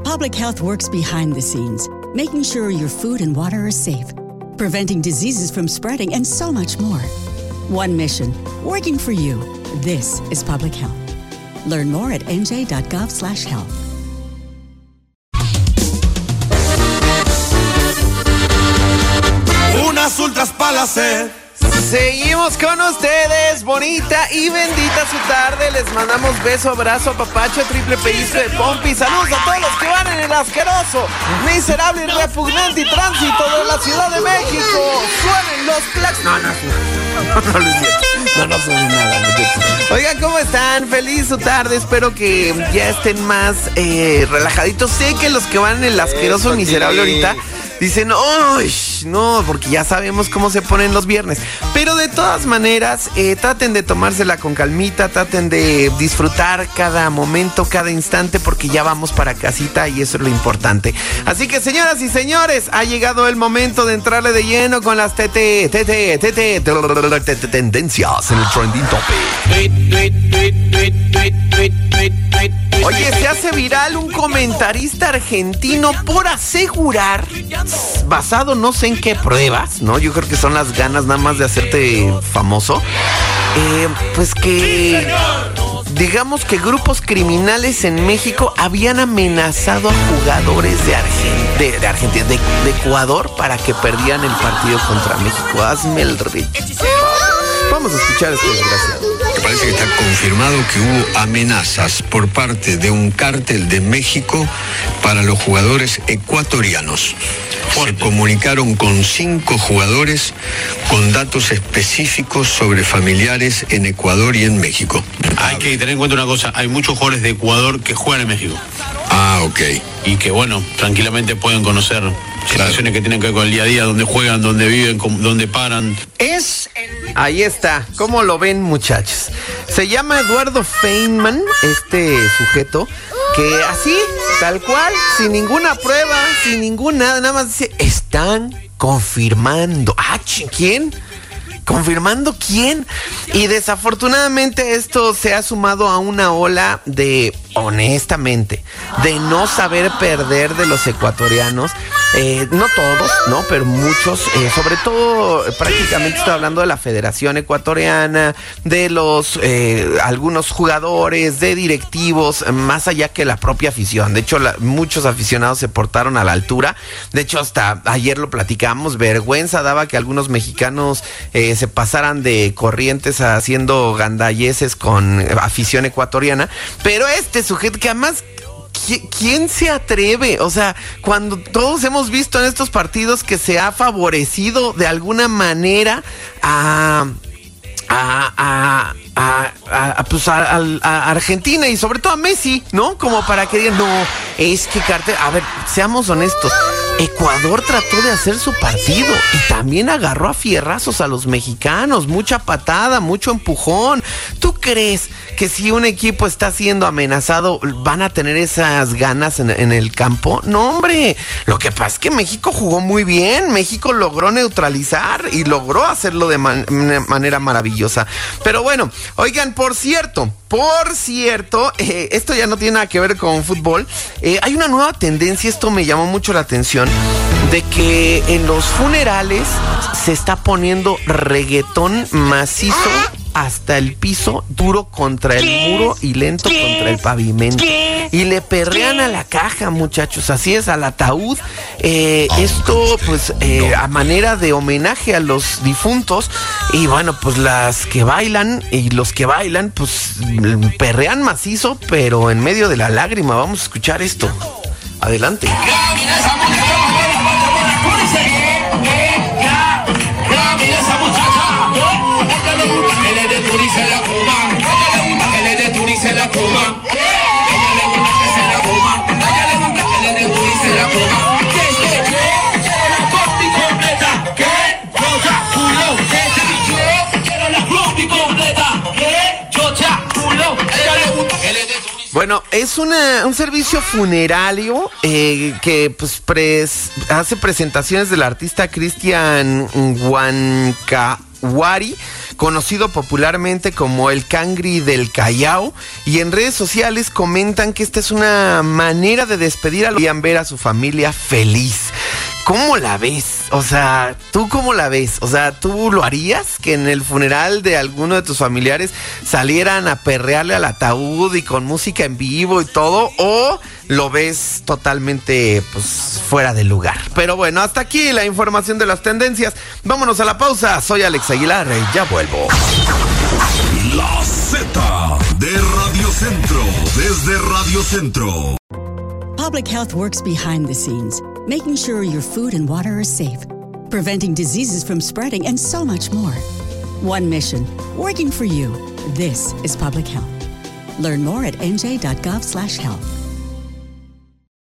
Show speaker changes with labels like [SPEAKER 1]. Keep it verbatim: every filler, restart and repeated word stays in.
[SPEAKER 1] Public Health works behind the scenes, making sure your food and water are safe, preventing diseases from spreading, and so much more. One mission, working for you. This is Public Health. Learn more at n j dot gov slash health.
[SPEAKER 2] Unas ultras para la sed.
[SPEAKER 3] Seguimos con ustedes, bonita y bendita su tarde. Les mandamos beso, abrazo, papacho, triple pellizco de pompi. Saludos a todos los que van en el asqueroso, miserable y repugnante y tránsito de la Ciudad de México. Suenen los claxons. No, no, no, no les miento. No, no suena nada, muchachos. Oigan, ¿cómo están? Feliz su tarde. Espero que ya estén más eh, relajaditos. Sé que los que van en el asqueroso eh, miserable ahorita dicen, ¡ay! No, porque ya sabemos cómo se ponen los viernes. Pero de todas maneras, eh, traten de tomársela con calmita, traten de disfrutar cada momento, cada instante, porque ya vamos para casita y eso es lo importante. Así que, señoras y señores, ha llegado el momento de entrarle de lleno con las T T, T T, T T, tendencias en el Trending Topic. Oye, se hace viral un comentarista argentino por asegurar, basado no sé en qué pruebas, ¿no? Yo creo que son las ganas nada más de hacerte famoso. Eh, pues que, digamos que grupos criminales en México habían amenazado a jugadores de, Argen- de, de Argentina, de, de Ecuador, para que perdieran el partido contra México. Hazme el rich. Vamos a escuchar esto, desgraciado.
[SPEAKER 4] Me parece que está confirmado que hubo amenazas por parte de un cártel de México para los jugadores ecuatorianos. Se comunicaron con cinco jugadores con datos específicos sobre familiares en Ecuador y en México.
[SPEAKER 5] Hay que tener en cuenta una cosa, hay muchos jugadores de Ecuador que juegan en México.
[SPEAKER 4] Ah, ok.
[SPEAKER 5] Y que, bueno, tranquilamente pueden conocer situaciones claro. que tienen que ver con el día a día, dónde juegan, dónde viven, dónde paran.
[SPEAKER 3] Es el... Ahí está, ¿cómo lo ven, muchachos? Se llama Eduardo Feynman, este sujeto, que así, tal cual, sin ninguna prueba, sin ningún nada, nada más dice, están confirmando. Ah, ¿quién? ¿Confirmando quién? Y desafortunadamente esto se ha sumado a una ola de, honestamente, de no saber perder de los ecuatorianos. Eh, no todos, ¿no? Pero muchos, eh, sobre todo, prácticamente estoy hablando de la Federación Ecuatoriana, de los, eh, algunos jugadores, de directivos, más allá que la propia afición. De hecho, la, muchos aficionados se portaron a la altura. De hecho, hasta ayer lo platicamos, vergüenza daba que algunos mexicanos eh, se pasaran de corrientes haciendo gandayeses con afición ecuatoriana. Pero este sujeto que además... ¿Quién se atreve? O sea, cuando todos hemos visto en estos partidos que se ha favorecido de alguna manera a... a, a A, a, a, pues a, a, a Argentina y sobre todo a Messi, ¿no? Como para que digan, no, es que Carter, a ver, seamos honestos, Ecuador trató de hacer su partido y también agarró a fierrazos a los mexicanos, mucha patada, mucho empujón. ¿Tú crees que si un equipo está siendo amenazado van a tener esas ganas en, en el campo? No, hombre, lo que pasa es que México jugó muy bien, México logró neutralizar y logró hacerlo de man, manera maravillosa. Pero bueno, oigan, por cierto, por cierto, eh, esto ya no tiene nada que ver con fútbol. Eh, hay una nueva tendencia, esto me llamó mucho la atención, de que en los funerales se está poniendo reggaetón macizo hasta el piso, duro contra el muro y lento contra el pavimento. Y le perrean a la caja, muchachos, así es, al ataúd. Eh, esto, pues, eh, a manera de homenaje a los difuntos. Y bueno, pues las que bailan y los que bailan, pues, perrean macizo, pero en medio de la lágrima. Vamos a escuchar esto. Adelante. Bueno, es una, un servicio funerario eh, que pues pres, hace presentaciones del artista Cristian Huanca, Wari, conocido popularmente como el Cangri del Callao, y en redes sociales comentan que esta es una manera de despedir a los que querían ver a su familia feliz. ¿Cómo la ves? O sea, ¿tú cómo la ves? O sea, ¿tú lo harías? Que en el funeral de alguno de tus familiares salieran a perrearle al ataúd y con música en vivo y todo, ¿o lo ves totalmente, pues, fuera de lugar? Pero bueno, hasta aquí la información de las tendencias. Vámonos a la pausa. Soy Alex Aguilar y ya vuelvo.
[SPEAKER 2] La Z de Radio Centro, desde Radio Centro.
[SPEAKER 1] Public Health works behind the scenes, making sure your food and water are safe, preventing diseases from spreading, and so much more. One mission, working for you. This is Public Health. Learn more at n j dot gov slash health.